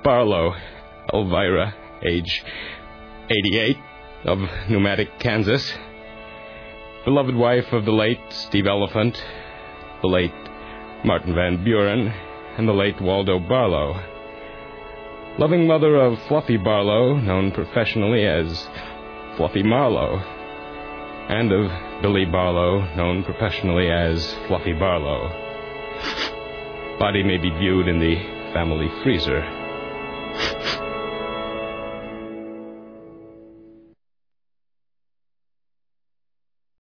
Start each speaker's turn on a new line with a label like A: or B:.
A: Barlow, Elvira, age 88, of Pneumatic, Kansas. Beloved wife of the late Steve Elephant, the late Martin Van Buren, and the late Waldo Barlow. Loving mother of Fluffy Barlow, known professionally as Fluffy Marlowe, and of Billy Barlow, known professionally as Fluffy Barlow. Body may be viewed in the family freezer.